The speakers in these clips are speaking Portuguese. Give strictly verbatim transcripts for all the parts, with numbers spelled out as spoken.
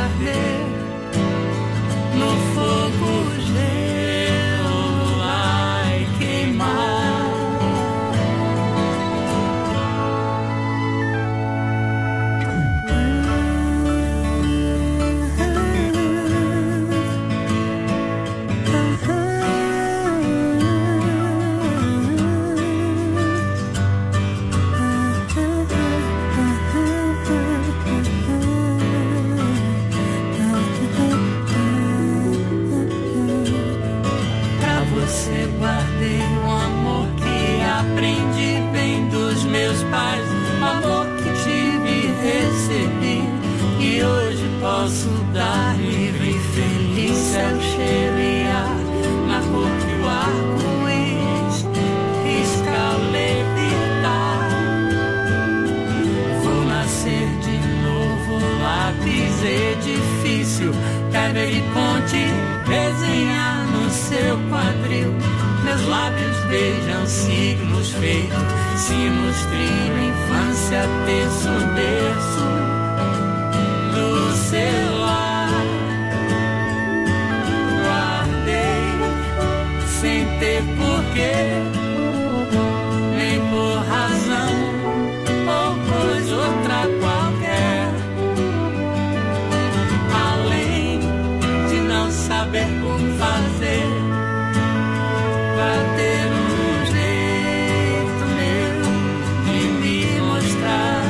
arder no fogo, gelo vai queimar. Posso dar livre e feliz céu, cheiro e ar, na cor que o arco-íris risca levitar. Vou nascer de novo, lápis, edifício, pedra e ponte, desenhar no seu quadril. Meus lábios beijam signos feitos, sinos, trilho, infância, terço, berço do seu lar. Guardei sem ter porquê, nem por razão ou coisa outra qualquer, além de não saber como fazer pra ter um jeito meu de me mostrar.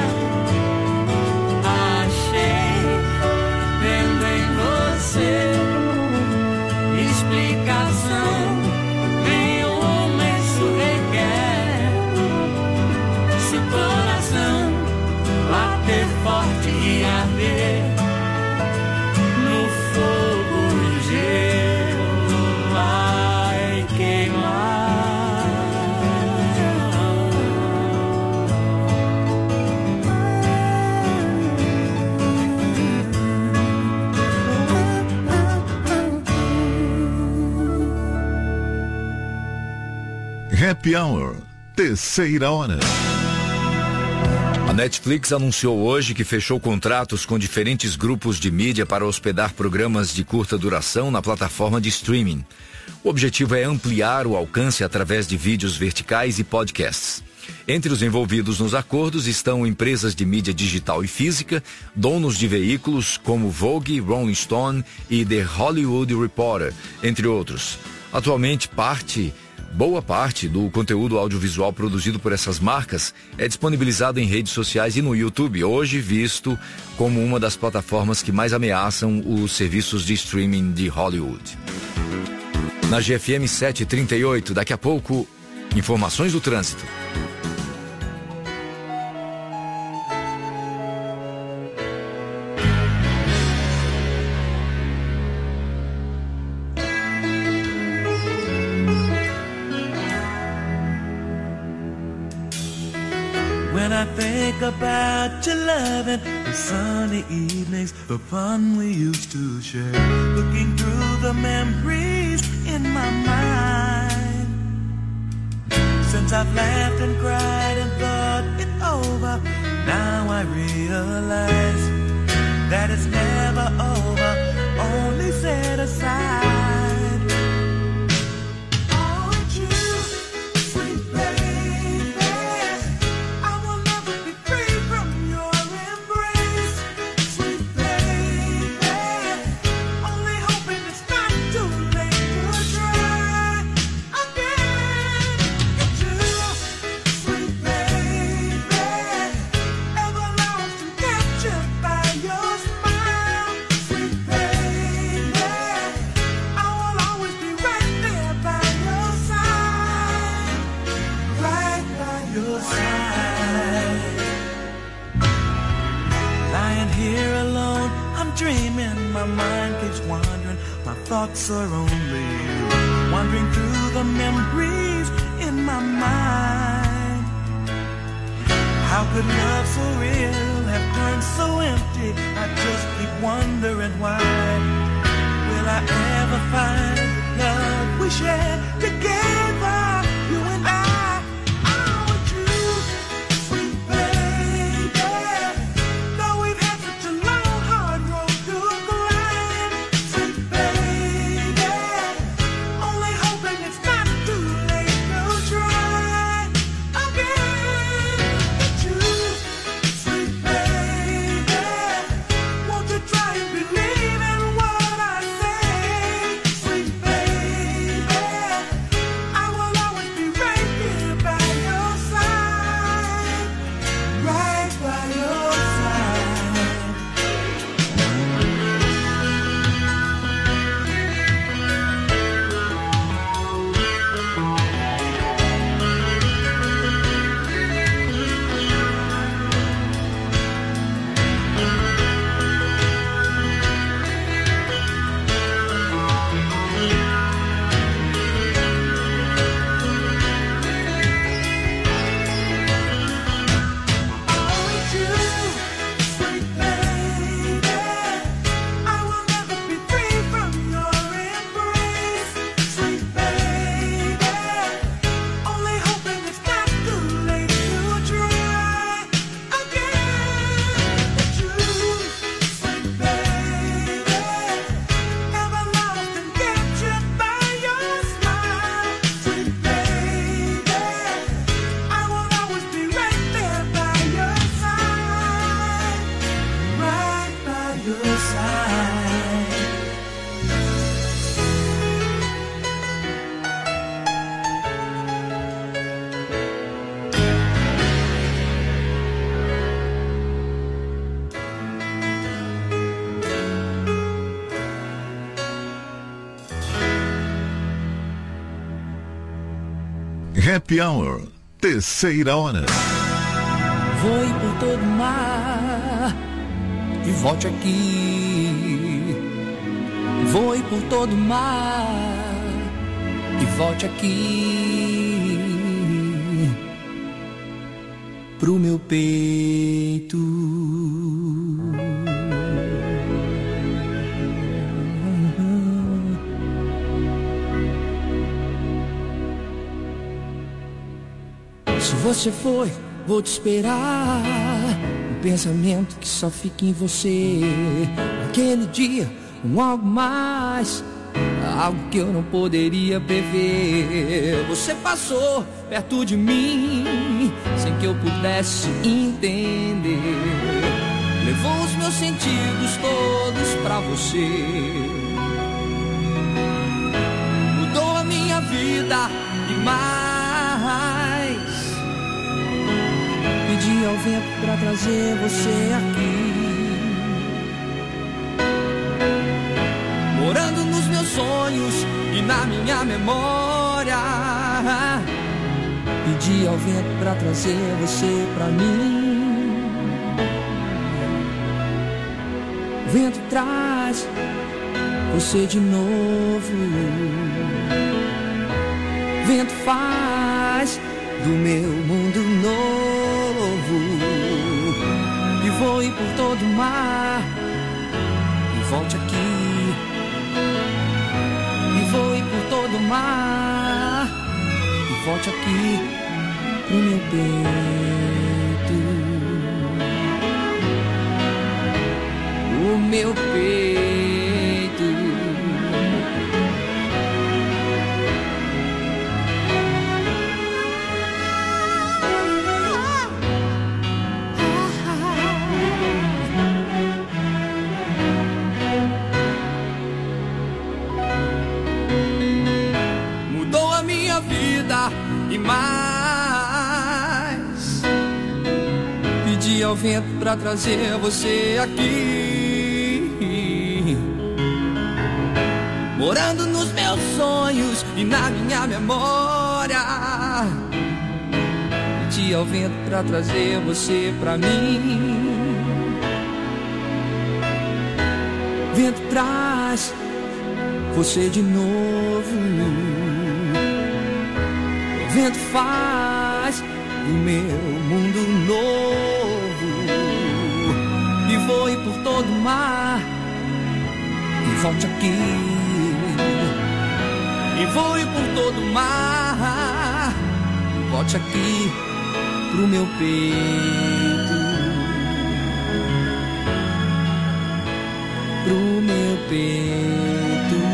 Explicação nenhuma isso requer. Se o coração bater forte e arder no fogo, o gelo vai queimar. Happy Hour, terceira hora. A Netflix anunciou hoje que fechou contratos com diferentes grupos de mídia para hospedar programas de curta duração na plataforma de streaming. O objetivo é ampliar o alcance através de vídeos verticais e podcasts. Entre os envolvidos nos acordos estão empresas de mídia digital e física, donos de veículos como Vogue, Rolling Stone e The Hollywood Reporter, entre outros. Atualmente, parte... Boa parte do conteúdo audiovisual produzido por essas marcas é disponibilizado em redes sociais e no YouTube, hoje visto como uma das plataformas que mais ameaçam os serviços de streaming de Hollywood. Na G F M setecentos e trinta e oito, daqui a pouco, informações do trânsito. When I think about your loving, the sunny evenings, the fun we used to share, looking through the memories in my mind. Since I've laughed and cried and thought it over, now I realize that it's never over, only set aside. My mind keeps wandering, my thoughts are only you, wandering through the memories in my mind. How could love so real have turned so empty? I just keep wondering why. Will I ever find the love we shared together, you and I? Go Happy Hour, terceira hora. Voe por todo o mar e volte aqui. Voe por todo o mar e volte aqui pro meu peito. Se você foi, vou te esperar. Um pensamento que só fica em você. Aquele dia, um algo mais, algo que eu não poderia prever. Você passou perto de mim, sem que eu pudesse entender. Levou os meus sentidos todos pra você. Mudou a minha vida e mais. Pedi ao vento pra trazer você aqui, morando nos meus sonhos e na minha memória. Pedi ao vento pra trazer você pra mim. O vento traz você de novo. O vento faz do meu mundo novo. E voe por todo o mar e volte aqui. E voe por todo o mar e volte aqui pro meu peito. O meu peito. E mais, pedi ao vento pra trazer você aqui, morando nos meus sonhos e na minha memória. Pedi ao vento pra trazer você pra mim. Vento traz você de novo. O vento faz do meu mundo novo. E voe por todo o mar e volte aqui. E voe por todo o mar e volte aqui pro meu peito. Pro meu peito.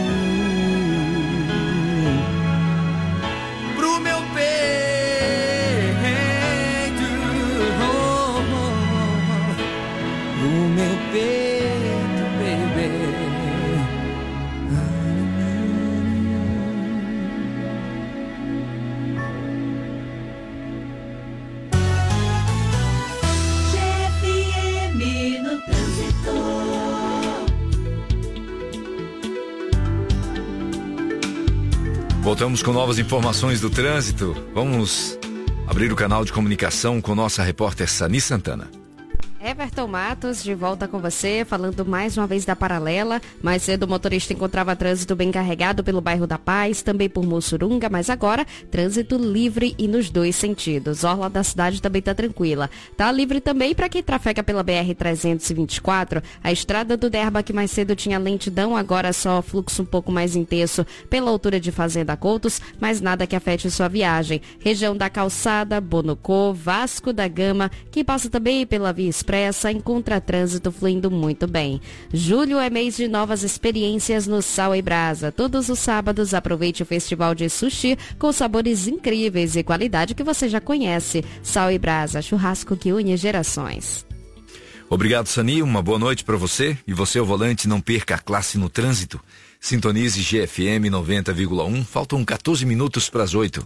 Voltamos com novas informações do trânsito. Vamos abrir o canal de comunicação com nossa repórter Sani Santana. Everton Matos, de volta com você, falando mais uma vez da Paralela. Mais cedo o motorista encontrava trânsito bem carregado pelo bairro da Paz, também por Mussurunga, mas agora trânsito livre e nos dois sentidos. Orla da cidade também está tranquila. Tá livre também para quem trafega pela B R trezentos e vinte e quatro. A estrada do Derba, que mais cedo tinha lentidão, agora só fluxo um pouco mais intenso pela altura de Fazenda Coutos, mas nada que afete sua viagem. Região da Calçada, Bonocô, Vasco da Gama, que passa também pela Via Expressa, encontra trânsito fluindo muito bem. Julho é mês de novas experiências no Sal e Brasa. Todos os sábados aproveite o festival de sushi com sabores incríveis e qualidade que você já conhece. Sal e Brasa, churrasco que une gerações. Obrigado, Sani. Uma boa noite para você. E você ao volante, não perca a classe no trânsito. Sintonize G F M noventa vírgula um. Faltam quatorze minutos para as oito.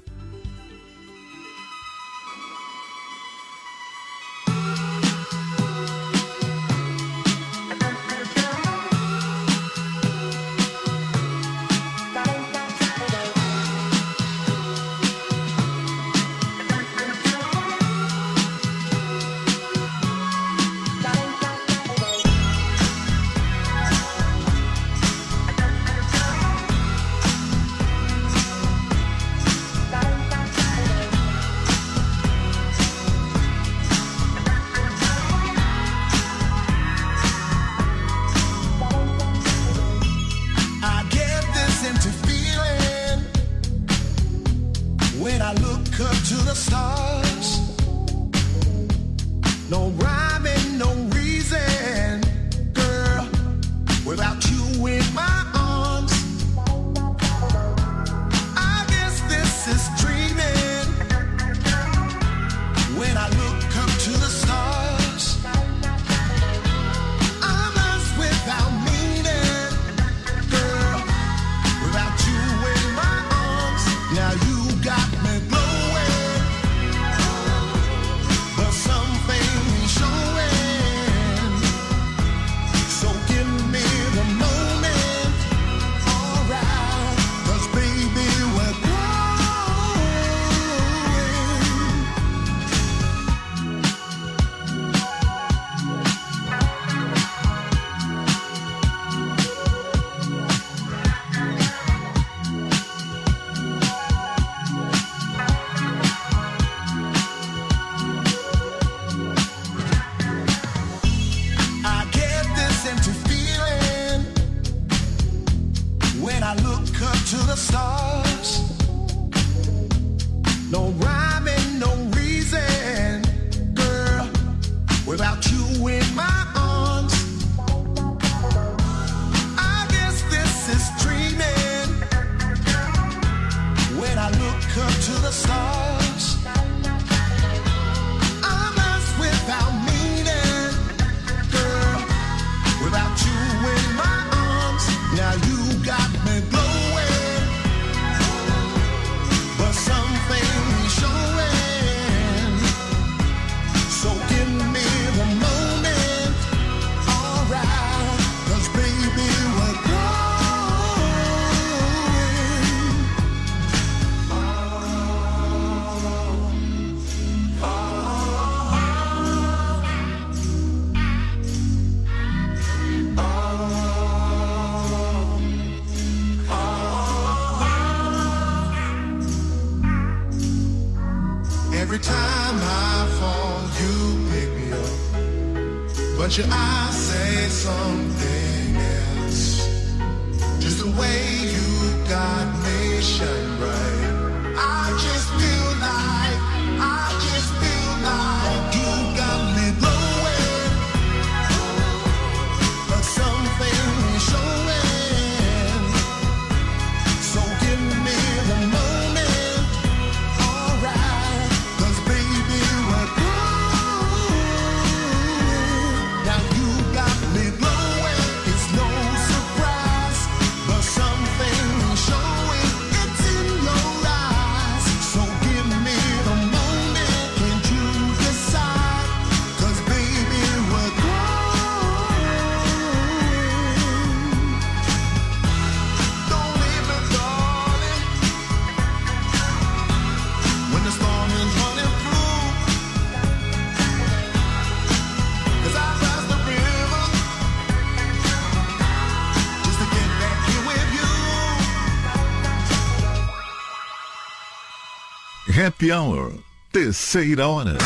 stars. No rhyme and no reason, girl, without you in my arms. I guess this is dreaming when I look up to the stars. I'm lost without meaning, girl, without you in my arms. Now you got me glowing, but something ain't showing. So give me the moment, alright, 'cause baby we're growing. I get this empty feeling when I look up to the stars. No rhyme and no reason, girl, without you in my arms. I guess this is dreaming when I look up to the stars. I'm lost without meaning, girl, without you in my arms. Now you got me glowing, but something ain't showing. So give me the moment, alright, 'cause baby we're growing. Every time I fall, you pick me up, but your eyes say something else. Just the way you got me shine bright. I just feel like, I just feel like you got me glowing, but something ain't showing. So give me the moment, alright, 'cause baby we're growing. Now you got me glowing, it's no surprise, but something ain't showing. It's in your eyes. So give me the moment, can't you decide? 'Cause baby we're growing. Don't leave me, darling, when the storm is running through. 'Cause I crossed the river just to get back here with you. Happy Hour, terceira hora.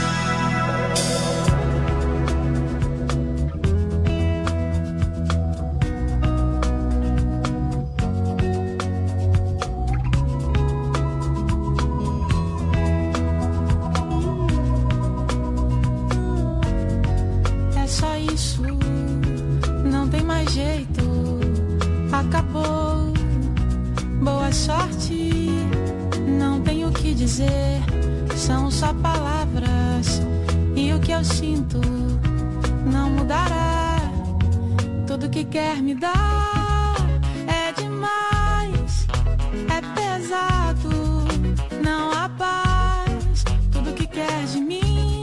É só isso, não tem mais jeito. Acabou, boa sorte. Não tenho o que dizer, são só palavras. E o que eu sinto não mudará. Tudo que quer me dar é demais, é pesado, não há paz. Tudo que quer de mim,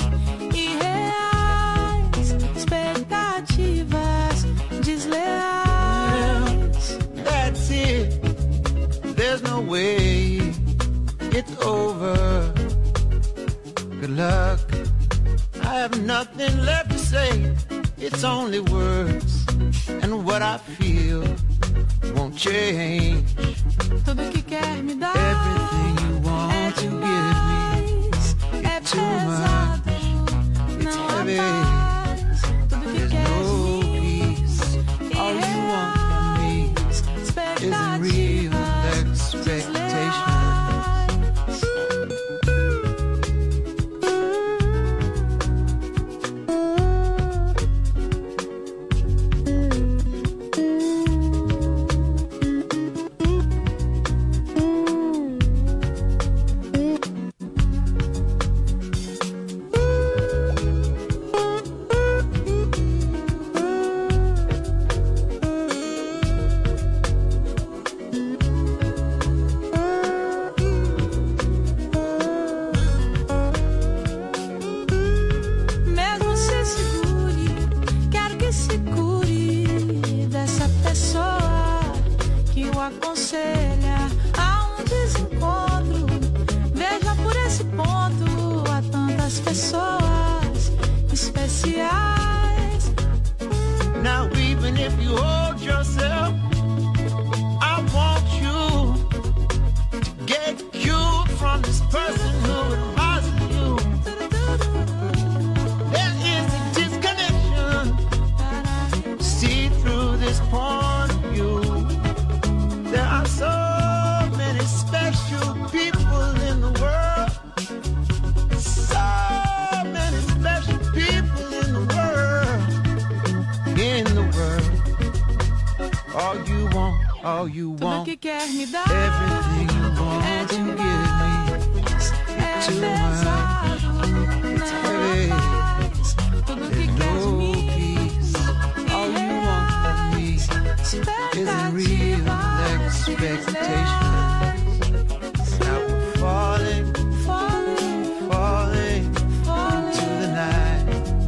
irreais, expectativas desleais. That's it, there's no way it's over. Good luck, I have nothing left to say. It's only words, and what I feel won't change. Tudo que quer me dar Everything you want é to give me, demais, é too much, pesado, it's não há heavy. paz. Tudo que There's quer no de mim, peace. All you want from me irreais, is real expectativas expectations. desleais. pessoas especiais. Now even if you hold yourself, I want you to get cured from this person who admires you. There is a disconnection. See through this point of view. There are so many special people in the world. So many special people in the world. In the world. All you want, all you Tudo want. que quer me dar Everything you want é to demais. give me. É Too much. pesado, It's não heavy. mais. Tudo que There's quer de no mim peace. All you want from me is real expectation. Now we're falling, Falling, falling falling to the night.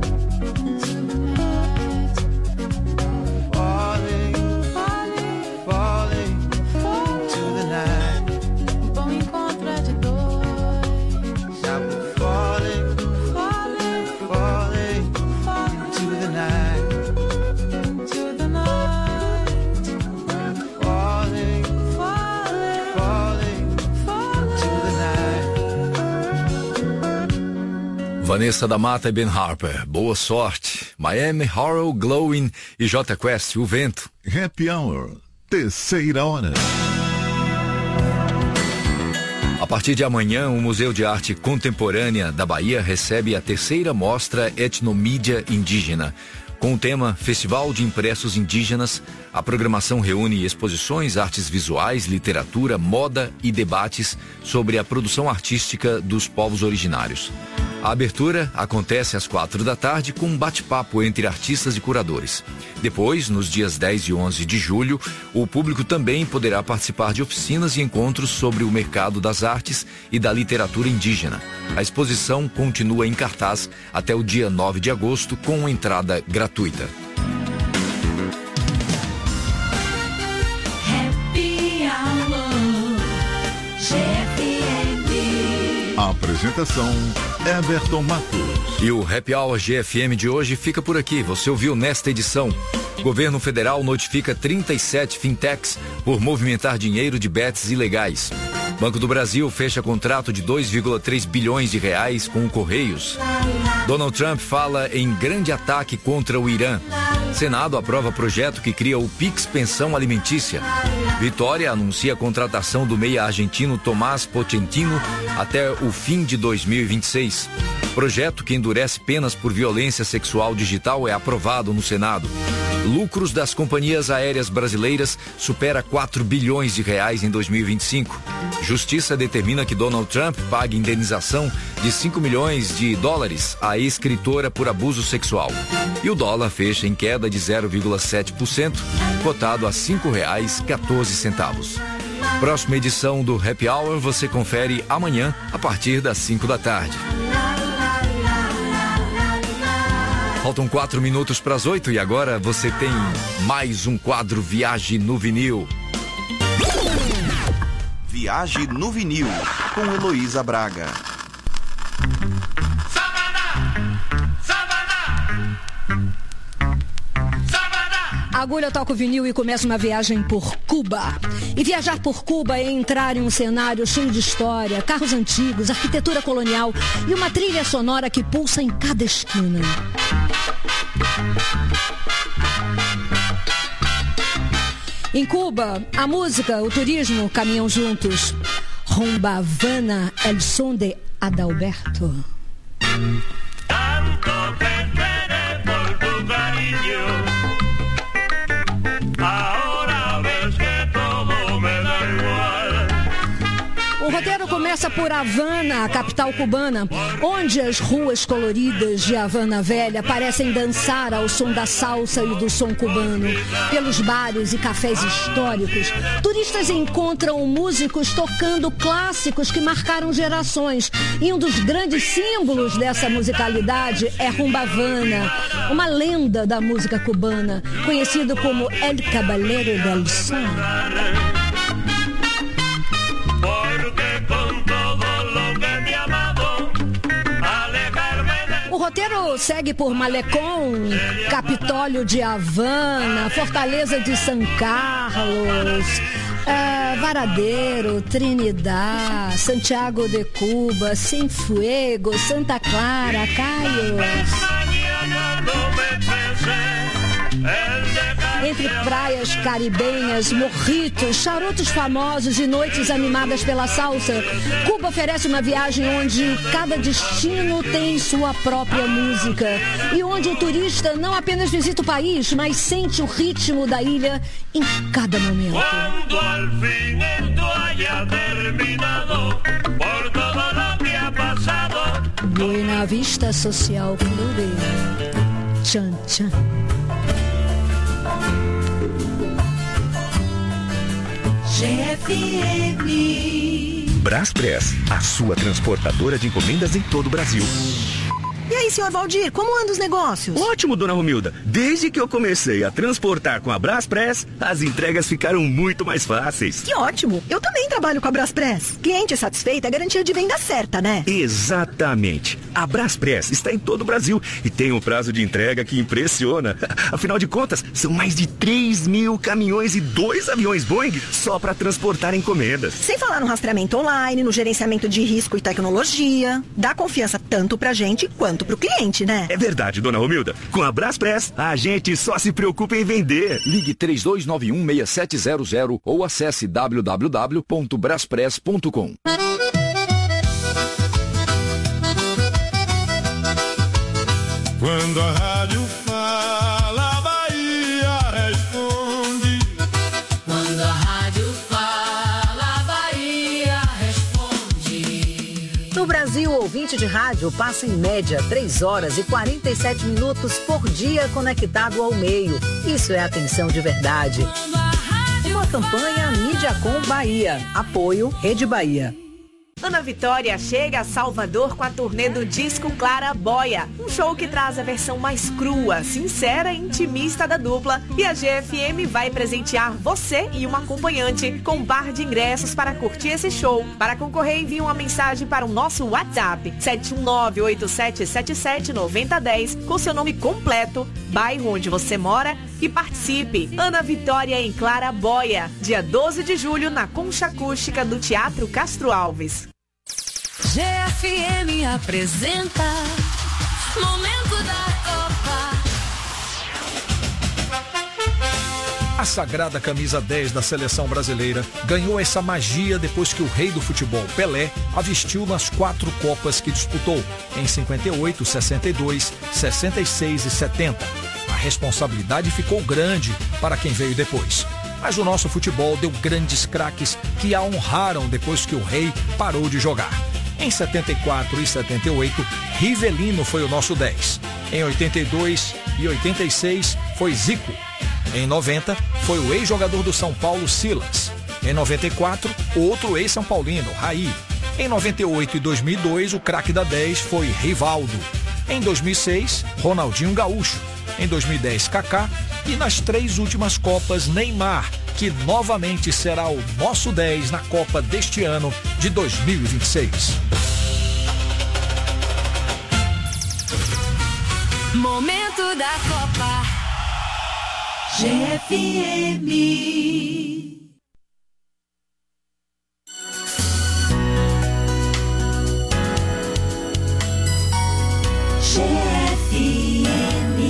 tonight. Falling, Falling, falling falling. to the night. Bom encontro é de dois. Now we're falling, Falling, falling falling to the night. to the night. Falling, Falling, falling falling. to the night. Vanessa da Mata e Ben Harper, boa sorte. Miami, Horror, Glowing e J Quest, O Vento. Happy Hour, terceira hora. A partir de amanhã, o Museu de Arte Contemporânea da Bahia recebe a terceira mostra Etnomídia Indígena. Com o tema Festival de Impressos Indígenas, a programação reúne exposições, artes visuais, literatura, moda e debates sobre a produção artística dos povos originários. A abertura acontece às quatro da tarde com um bate-papo entre artistas e curadores. Depois, nos dias dez e onze de julho, o público também poderá participar de oficinas e encontros sobre o mercado das artes e da literatura indígena. A exposição continua em cartaz até o dia nove de agosto com entrada gratuita. Happy Hour, G F M. Apresentação Everton Matos. E o Happy Hour G F M de hoje fica por aqui. Você ouviu nesta edição. Governo Federal notifica trinta e sete fintechs por movimentar dinheiro de bets ilegais. Banco do Brasil fecha contrato de dois vírgula três bilhões de reais com o Correios. Donald Trump fala em grande ataque contra o Irã. Senado aprova projeto que cria o Pix Pensão Alimentícia. Vitória anuncia a contratação do meia argentino Tomás Pochettino até o fim de dois mil e vinte e seis. Projeto que endurece penas por violência sexual digital é aprovado no Senado. Lucros das companhias aéreas brasileiras supera quatro bilhões de reais em dois mil e vinte e cinco. Justiça determina que Donald Trump pague indenização de cinco milhões de dólares à escritora por abuso sexual. E o dólar fecha em queda de zero vírgula sete por cento, cotado a cinco reais e quatorze centavos. Próxima edição do Happy Hour você confere amanhã a partir das cinco da tarde. Faltam quatro minutos para as oito e agora você tem mais um quadro Viagem no Vinil. Viagem no Vinil, com Heloísa Braga. Agulha toca o vinil e começa uma viagem por Cuba. E viajar por Cuba é entrar em um cenário cheio de história, carros antigos, arquitetura colonial e uma trilha sonora que pulsa em cada esquina. Em Cuba, a música, o turismo caminham juntos. Rumba Havana, el son de Adalberto. Tanto te esperé por tu cariño. Ahora ves que todo me da igual. O roteiro começa por Havana, a capital cubana, onde as ruas coloridas de Havana Velha parecem dançar ao som da salsa e do som cubano. Pelos bares e cafés históricos, turistas encontram músicos tocando clássicos que marcaram gerações. E um dos grandes símbolos dessa musicalidade é Rumba Havana, uma lenda da música cubana, conhecido como El Caballero del Son. Porque con todo lo que te he amado, alejar roteiro segue por Malecón, Capitólio de Havana, Fortaleza de São Carlos, uh, Varadeiro, Trinidad, Santiago de Cuba, Cienfuegos, Santa Clara, Cayos. Entre praias caribenhas, morritos, charutos famosos e noites animadas pela salsa, Cuba oferece uma viagem onde cada destino tem sua própria música e onde o turista não apenas visita o país, mas sente o ritmo da ilha em cada momento. Quando al fin esto haya terminado, por todo lo que ha pasado. Buena Vista Social Clube. Tchan, tchan. G F M. Braspress, a sua transportadora de encomendas em todo o Brasil. E aí, senhor Valdir, como andam os negócios? Ótimo, dona Romilda. Desde que eu comecei a transportar com a Braspress, as entregas ficaram muito mais fáceis. Que ótimo. Eu também trabalho com a Braspress. Cliente satisfeito é garantia de venda certa, né? Exatamente. A Braspress está em todo o Brasil e tem um prazo de entrega que impressiona. Afinal de contas, são mais de três mil caminhões e dois aviões Boeing só para transportar encomendas. Sem falar no rastreamento online, no gerenciamento de risco e tecnologia. Dá confiança tanto pra gente quanto pro cliente, né? É verdade, dona Romilda. Com a Braspress, a gente só se preocupa em vender. Ligue três dois nove um, seis sete zero zero ou acesse w w w ponto braspress ponto com. Quando a rádio fala, a Bahia responde. Quando a rádio fala, a Bahia responde. No Brasil, o ouvinte de rádio passa em média três horas e quarenta e sete minutos por dia conectado ao meio. Isso é atenção de verdade. Uma campanha Mídiacom Bahia. Apoio Rede Bahia. Ana Vitória chega a Salvador com a turnê do disco Clara Boia, um show que traz a versão mais crua, sincera e intimista da dupla, e a G F M vai presentear você e uma acompanhante com um par de ingressos para curtir esse show. Para concorrer, envie uma mensagem para o nosso WhatsApp sete um nove, oito sete sete sete, nove zero um zero com seu nome completo, bairro onde você mora e participe. Ana Vitória em Clara Boia, dia doze de julho na Concha Acústica do Teatro Castro Alves. G F M apresenta Momento da Copa. A sagrada camisa dez da seleção brasileira ganhou essa magia depois que o rei do futebol, Pelé, a vestiu nas quatro Copas que disputou, em cinquenta e oito, sessenta e dois, sessenta e seis e setenta. A responsabilidade ficou grande para quem veio depois. Mas o nosso futebol deu grandes craques que a honraram depois que o rei parou de jogar. Em setenta e quatro e setenta e oito, Rivelino foi o nosso dez. Em oitenta e dois e oitenta e seis, foi Zico. Em noventa, foi o ex-jogador do São Paulo, Silas. Em noventa e quatro, outro ex-São Paulino, Raí. Em noventa e oito e dois mil e dois, o craque da dez foi Rivaldo. Em dois mil e seis, Ronaldinho Gaúcho. Em dois mil e dez, Kaká. E nas três últimas Copas, Neymar, que novamente será o nosso dez na Copa deste ano de dois mil e vinte e seis. Momento da Copa. G F M. G F M.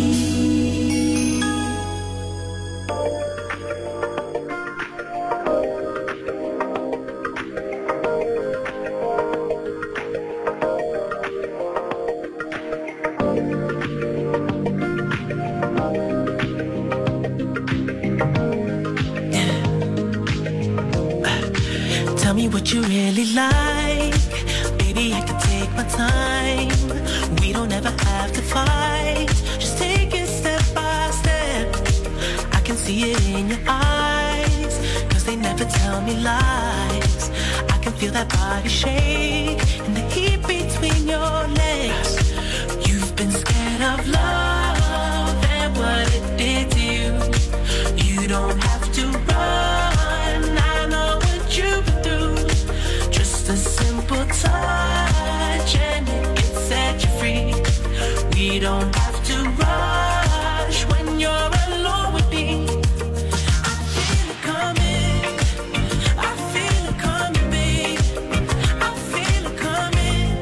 Tell me what you really like. Baby, I can take my time. We don't ever have to fight. Just take it step by step. I can see it in your eyes, 'cause they never tell me lies. I can feel that body shake and the heat between your legs. You've been scared of love and what it did to you. You don't have to run, I know what you've been through. Just a simple touch and it can set you free. We We don't have to rush when you're alone with me. I feel it coming, I feel it coming, babe. I feel it coming,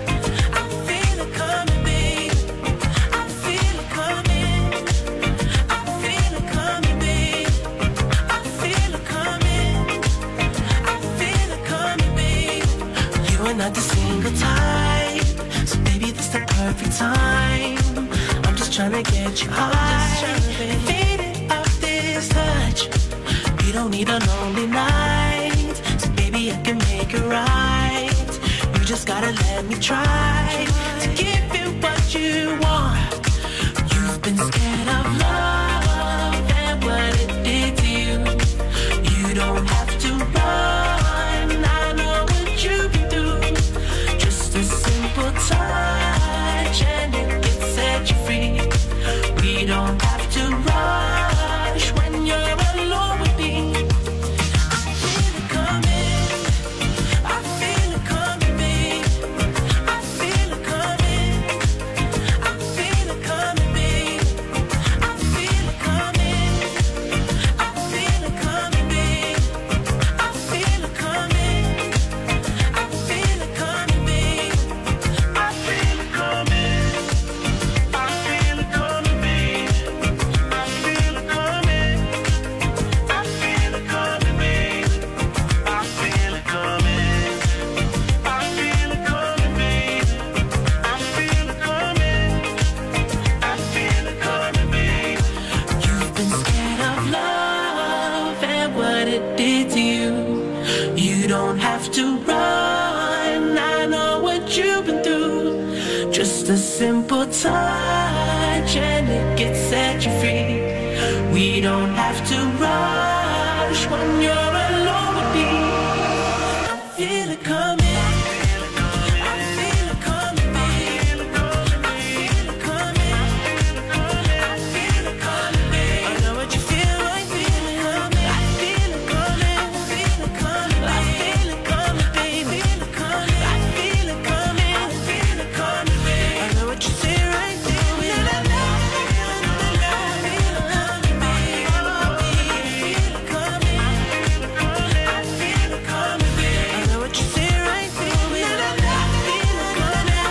I feel it coming, babe. I feel it coming, I feel it coming, babe. I feel it coming, I feel it coming, babe. You are not the single type, so baby, this the perfect time. I'm just trying to get you high, faded off this touch. You don't need a lonely night, so baby, I can make it right. You just gotta let me try to give you what you want. You've been scared of love and what it did to you. You don't have to run, I know what you can do. Just a simple touch and it can set you free. We don't have to rush when you're alone with me. I feel it coming, I feel it coming, babe. I feel it coming, I feel it coming, babe. I feel it coming, I feel it coming, babe. I feel it coming, I feel it coming, babe. I feel it coming, I feel it coming, babe. I feel it coming, I feel it coming, babe. I feel it coming, I feel it coming, babe. I feel it coming, I feel it coming, babe. You've been scared of love and what it did to you. You don't have to run, I know what you've been through. Just a simple touch and it gets set you free. We don't have to rush when you're alone with me. I feel it coming, I feel it coming, babe. I feel it coming, I feel it coming, babe. I know what you feel, I feel it coming. I feel it coming, I feel it coming, I feel it coming, babe. I feel it coming, I feel it coming, I feel it coming, babe. I know what you say right there. La, la, la, la, la, la. I feel it coming, babe. I feel it coming, I feel it coming, babe. I know what you say right there. La, la, la, I feel it coming,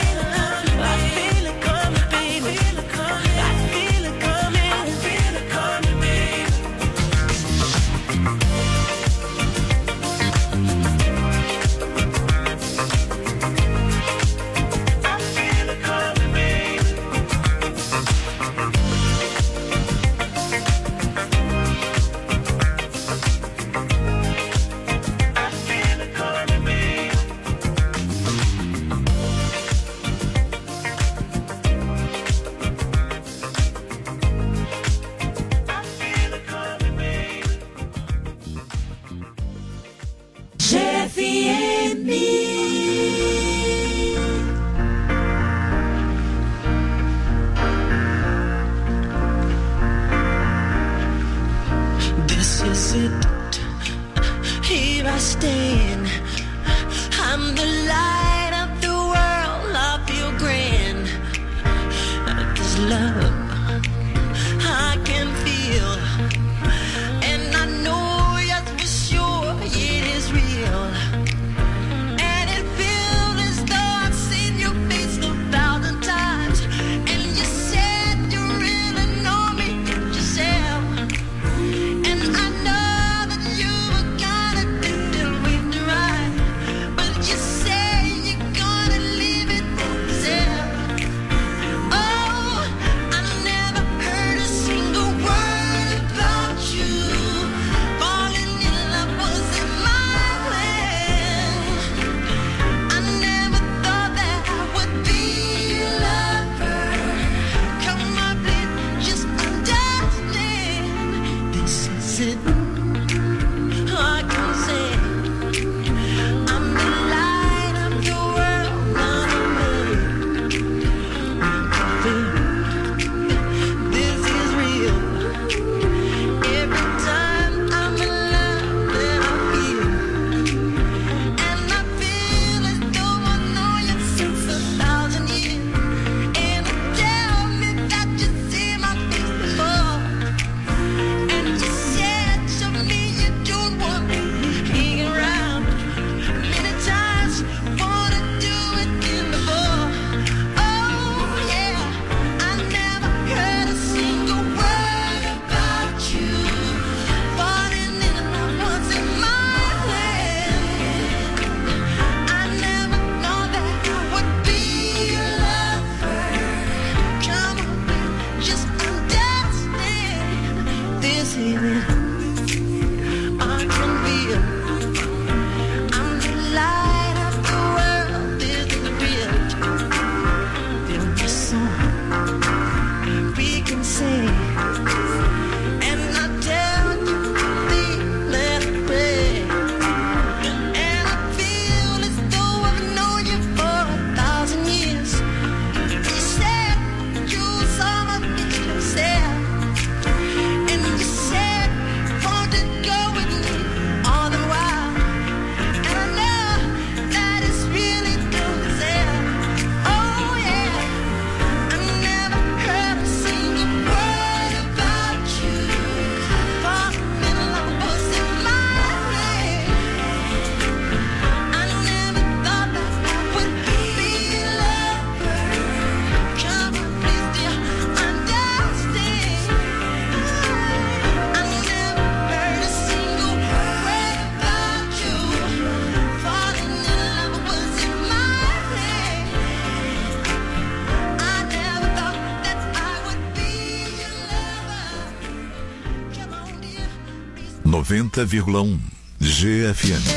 I feel it coming, I feel it coming, babe. I feel it coming, I feel it coming, babe. I feel it coming, babe. I feel it coming, babe. I feel it coming, babe. G F M. This is it. Here I stand. I'm the light of the world. I feel grand. 'Cause love I can feel, and I know yes for sure it is real. And it feels as though I've seen your face a thousand times. And you said you really know me yourself. And I know that you were gonna do the way to right, but you say you're gonna leave it yourself. Oh, I noventa vírgula um G F M.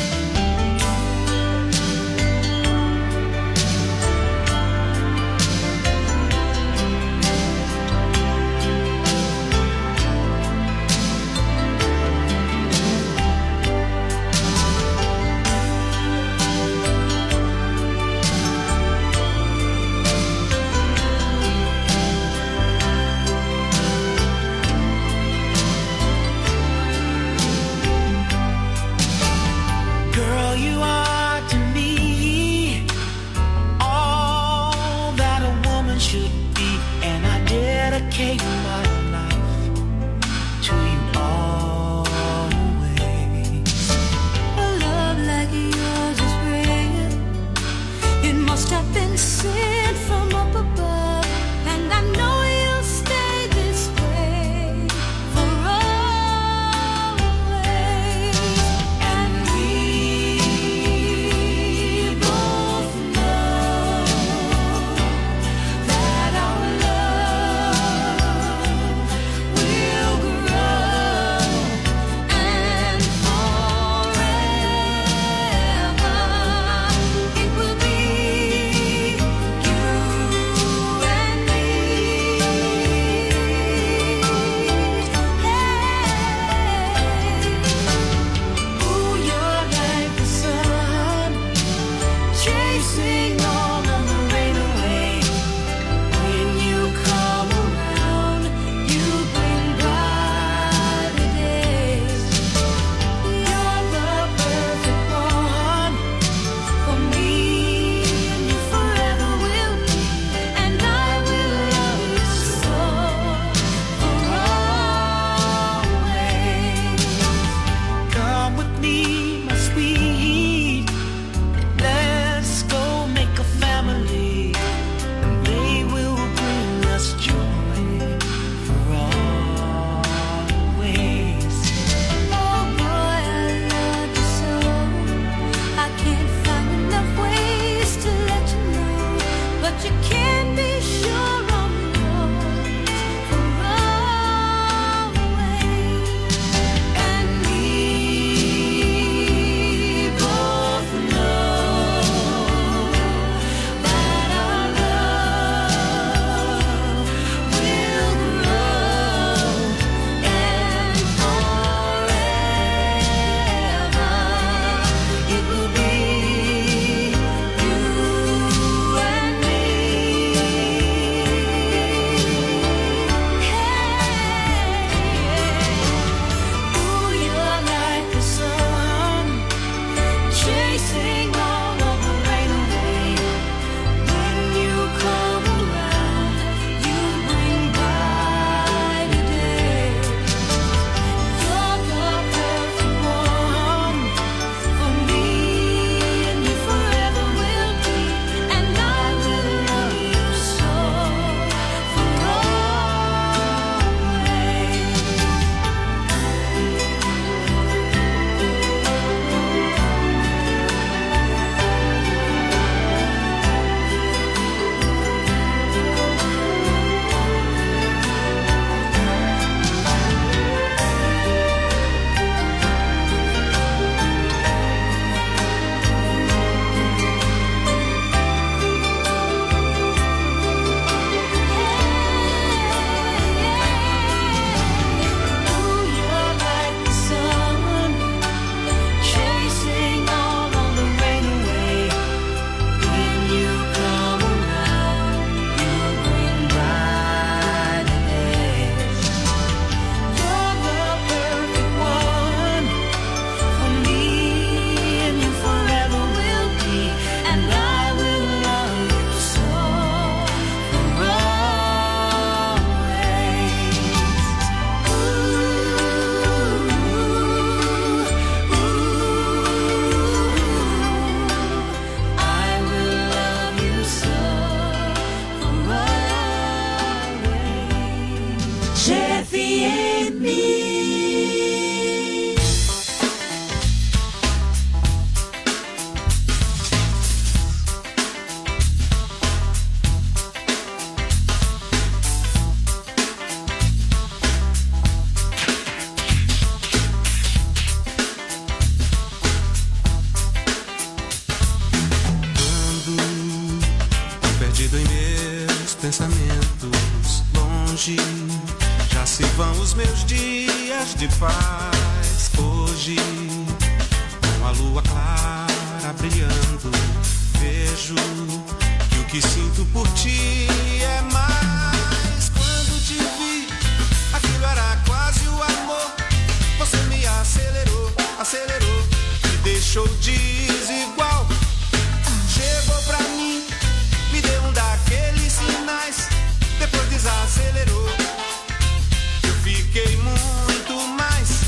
perdido em meus pensamentos, longe, já se vão os meus dias de paz. Hoje, com a lua clara brilhando, vejo que o que sinto por ti é mais. Quando te vi, aquilo era quase o amor. Você me acelerou, acelerou, me deixou desigual. Chegou pra mim, me deu um daqueles sinais, depois desacelerou. Eu fiquei muito mais.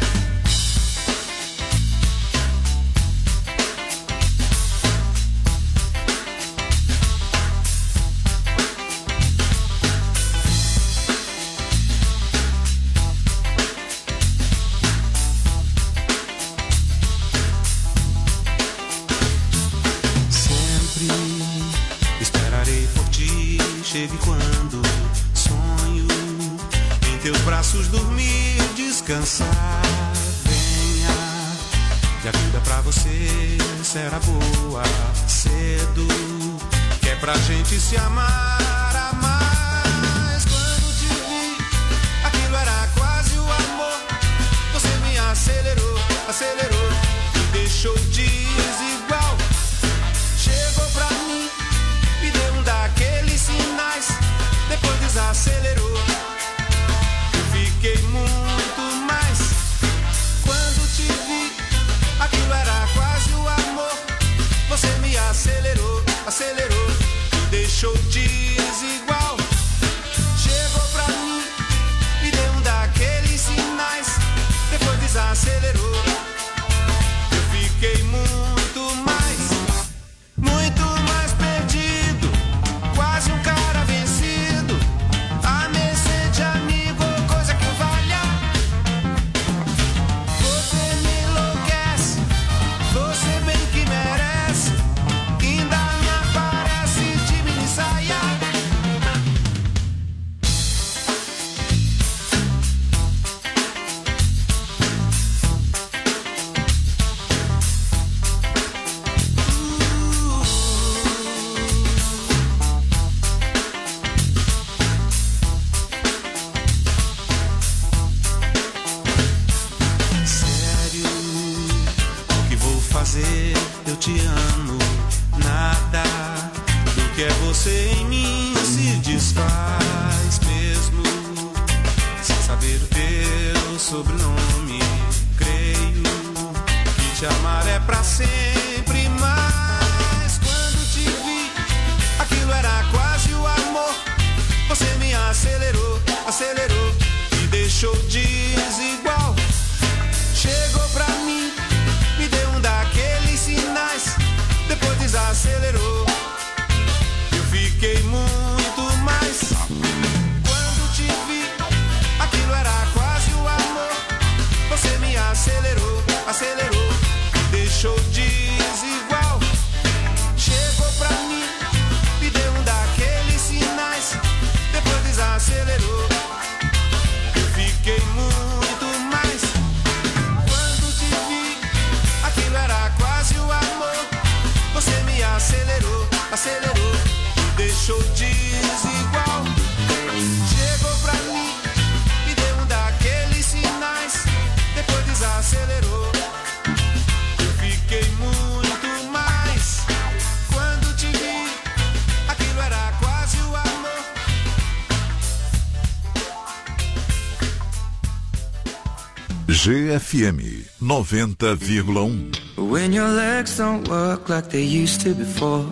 Chegue quando sonho em teus braços dormir, descansar. Venha, que a vida pra você será boa. Cedo, que é pra gente se amar, amar. Quando te vi, aquilo era quase o amor. Você me acelerou, acelerou, me deixou desigual. Chegou pra mim, me deu um daqueles sinais, depois desacelerou. Eu fiquei muito mais. Quando te vi, aquilo era quase o amor. Você me acelerou, acelerou, me deixou desigual. Chegou pra mim, me deu um daqueles sinais, depois desacelerou. Eu fiquei muito mais, muito mais perdido, quase um cara vencido, a mercê de amigo ou coisa que valha. Você me enlouquece, você bem que merece, ainda me aparece de mini saia. Eu te amo, nada do que é você em mim se desfaz, mesmo sem saber o teu sobrenome. Creio que te amar é pra sempre, mas quando te vi, aquilo era quase o amor. Você me acelerou, acelerou, me deixou desigual. Chegou pra mim, me deu um daqueles sinais, depois desacelerou. Eu fiquei muito mais. Quando te vi, aquilo era quase o amor. Você me acelerou, acelerou, me deixou desigual. Chegou pra mim, me deu um daqueles sinais, depois desacelerou. Eu fiquei muito mais. Quando te vi, aquilo era quase o amor. Você me acelerou, acelerou, me deixou desigual. Chegou pra mim, me deu um daqueles sinais, depois desacelerou. Eu fiquei muito mais. Quando te vi, aquilo era quase o amor. G F M noventa vírgula um. When your legs don't work like they used to before,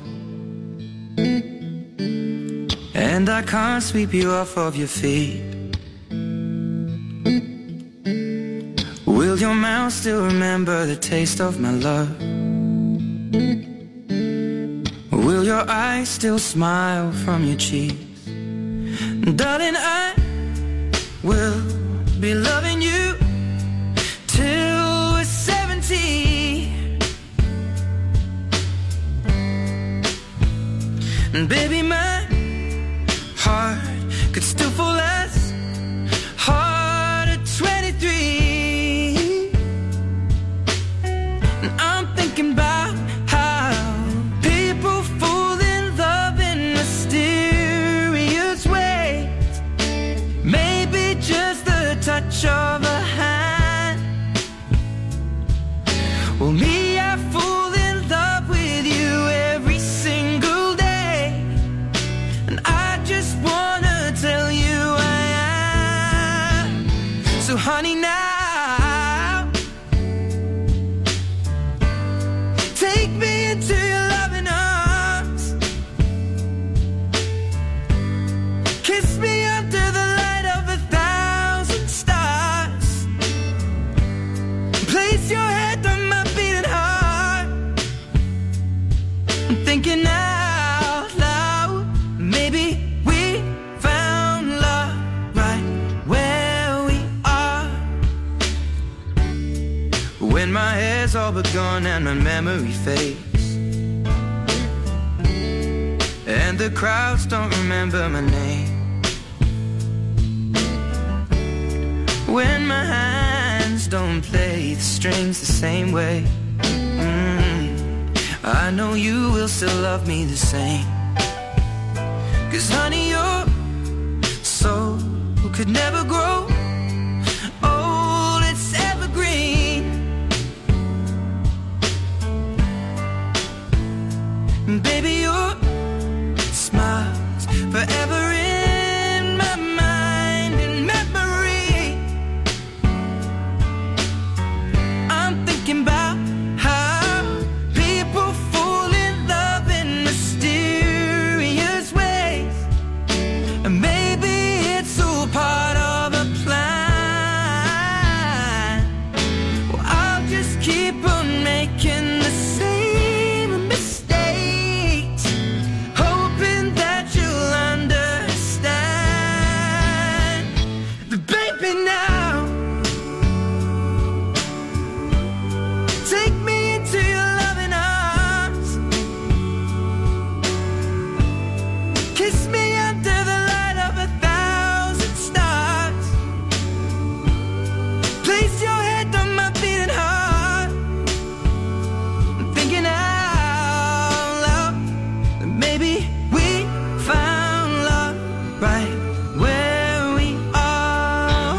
and I can't sweep you off of your feet, will your mouth still remember the taste of my love? Will your eyes still smile from your cheeks? Darling, I will be loving you till we're seventy. And baby, my heart could still fall as hard at twenty-three. And I'm thinking about how people fall in love in the honey, now take me into your loving arms, kiss me under the light of a thousand stars, place your head on my beating heart. I'm thinking out loud, maybe we found love right where we are. When my hair's all but gone and my memory fades, and the crowds don't remember my name, when my hands don't play the strings the same way, mm, I know you will still love me the same. 'Cause honey, your soul could never grow old, it's evergreen. And baby, your smile's forever in my mind and memory. I'm thinking about how people fall in love in mysterious ways, and maybe it's all part of a plan. Well, I'll just keep on making the same mistakes, hoping that you'll understand. But baby, now take me into your loving arms, kiss me under the light of a thousand stars, place your head on my beating heart. I'm thinking out loud that maybe we found love right where we are.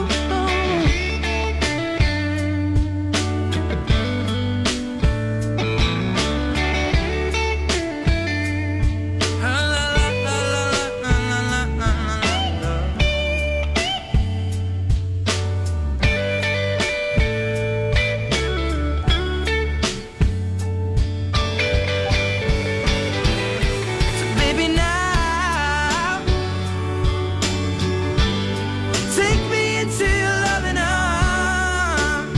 So baby, now take me into your loving arms,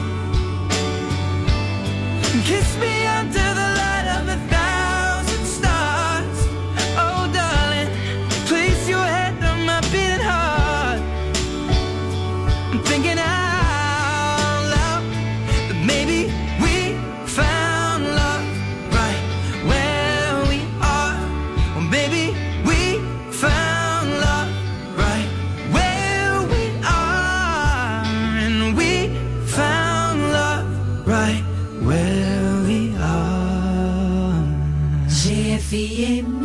kiss me under the light of a thousand stars. Oh darling, place your head on my beating heart. I'm thinking out loud that maybe we found love right where we are. Or maybe we found love right where we are. And we found love right where we are. G F E M.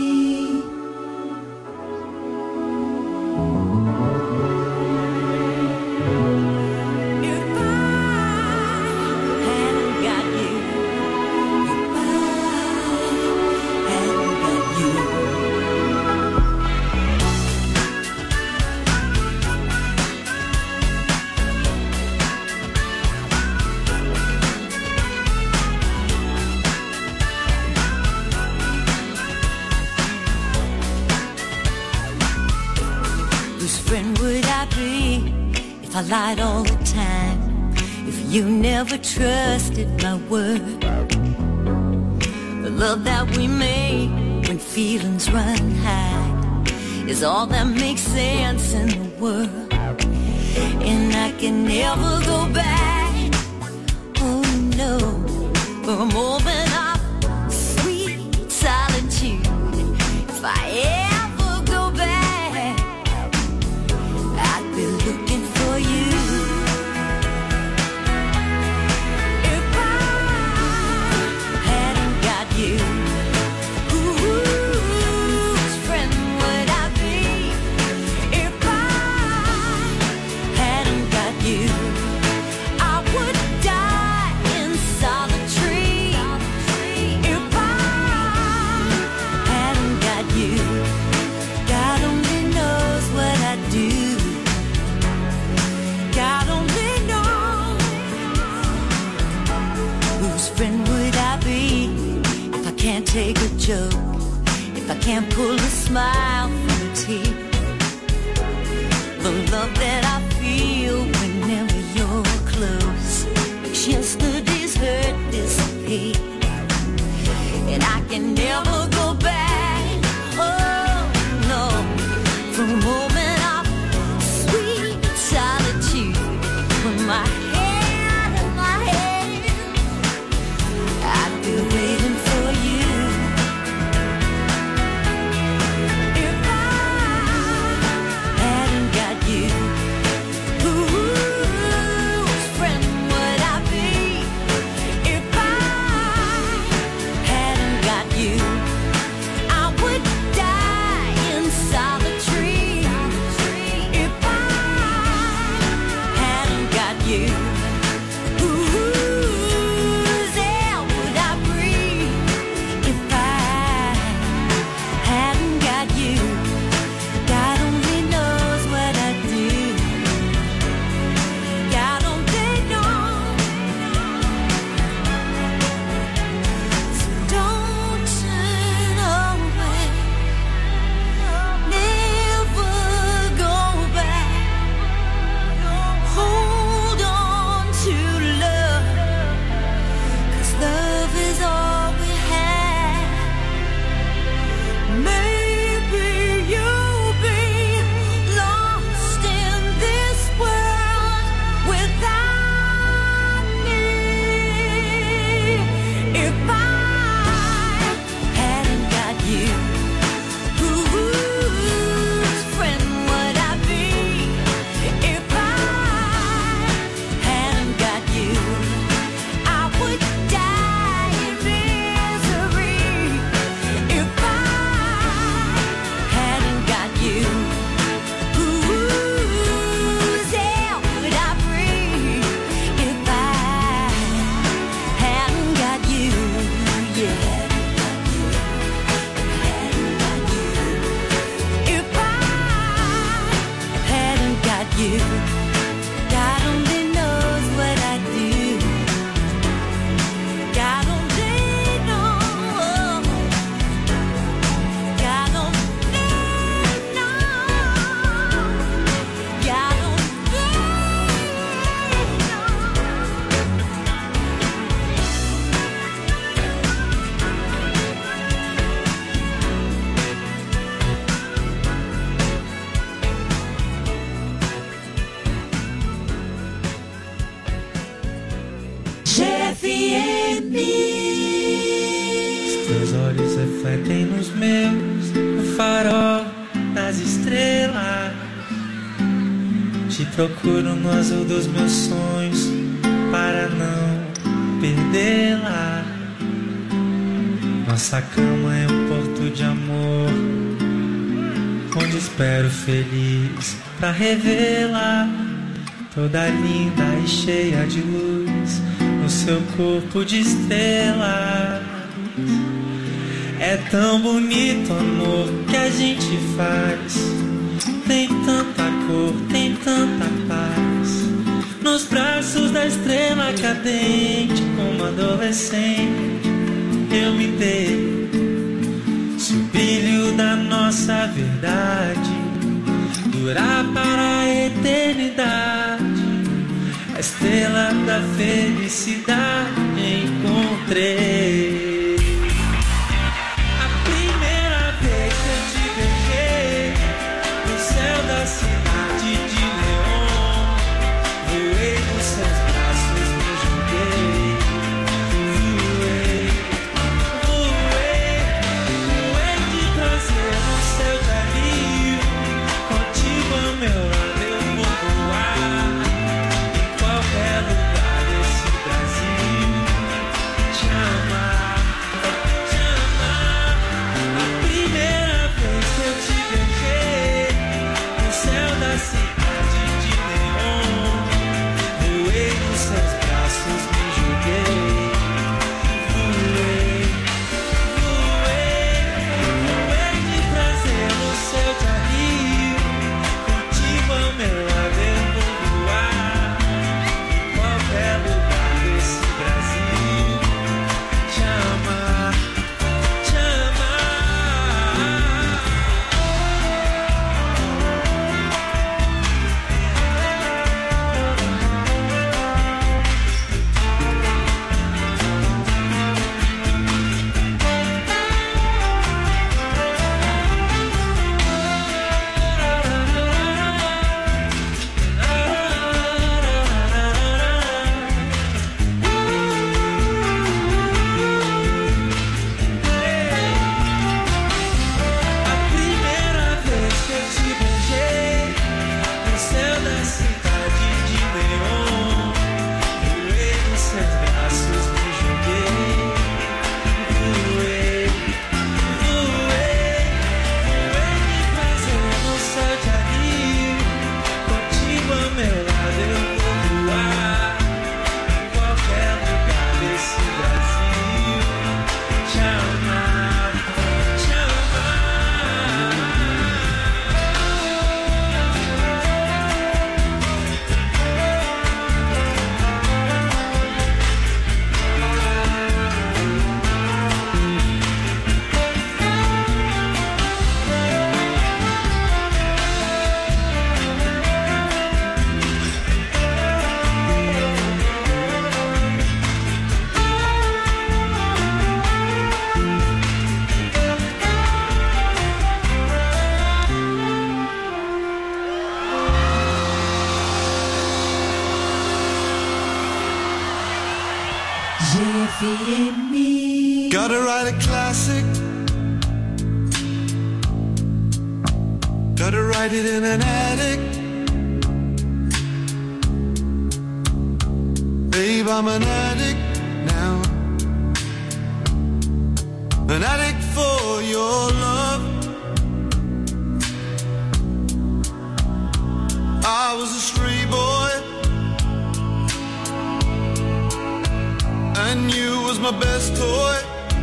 Whose friend would I be if I lied all the time? If you never trusted my word, the love that we made when feelings run high is all that makes sense in the world. And I can never go back, oh no, for more than our sweet solitude. If I ever go back, I'd be looking for you. If I hadn't got you, whose friend would I be? If I hadn't got you, I would die in solitary. smile for a tear. The love that I feel whenever you're close makes yesterday's hurt disappear. And I can never go back, oh no, for a moment of sweet solitude. Put my hand in my hand, I'd be waiting for you. If I hadn't got you, whose friend would I be? If I hadn't got you, I would die in solitary. If I hadn't got you, whose air would I breathe? If I hadn't got you, God only knows what I'd do. God only knows. So don't turn away, never go back. Hold on to love, 'cause love is all we have. Maybe you'll be lost in this world without me. If I hadn't got you, whose friend would I be? If I hadn't got you, I would die in misery. If I hadn't got you, whose air would I breathe? If I hadn't got you, yeah. If I hadn't got you, God only knows what I'd do. God only knows. God only knows. God G F M. Os teus olhos refletem nos meus, no farol das estrelas. Te procuro no azul dos meus sonhos para não perdê-la. Nossa cama é um porto de amor, onde espero feliz pra revê-la. Toda linda e cheia de luz no seu corpo de estrelas. É tão bonito o amor que a gente faz. Tem tanta cor, tem tanta paz. Nos braços da estrela cadente, como adolescente, eu me dei. Se o brilho da nossa verdade durar para a eternidade, a estrela da felicidade encontrei. A primeira vez que eu te beijei no céu da cidade de León, voei nos seus braços, me joguei. Voei, voei, voei de prazer no céu da Rio. Contigo ao meu lado eu vou voar em qualquer lugar desse Brasil. Te amar. M. Gotta write a classic. Gotta write it in an attic. Babe, I'm an addict now. An addict for your love. I was a stray boy, and you was my best toy.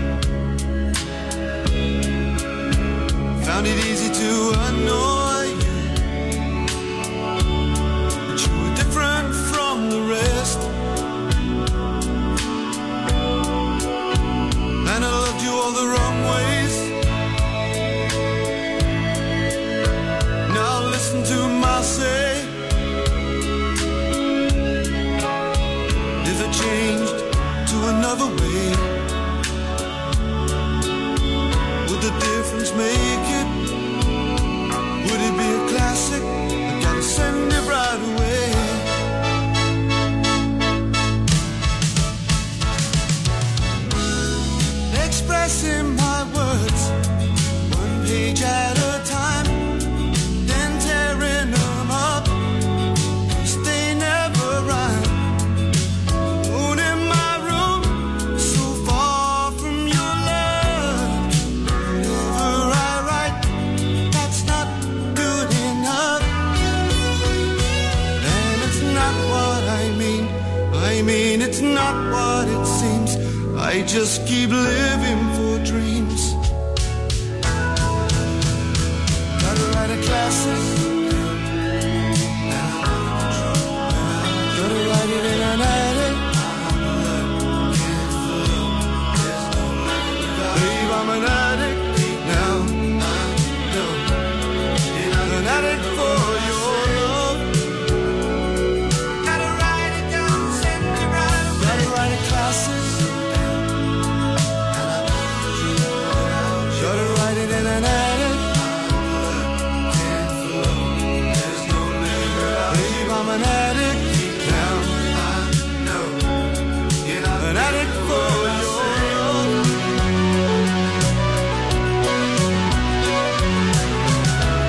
Found it easy to annoy you, but you were different from the rest. And I loved you all the wrong ways. Now listen to my say. If I changed to another way, would the difference make it? Would it be a classic? I gotta send it right away. Expressing my words, one page at a time, then tearing them up, 'cause they never rhyme. Alone in my room, so far from your love. Whenever I write, that's not good enough. And it's not what I mean, I mean it's not what it seems. I just keep living for dreams.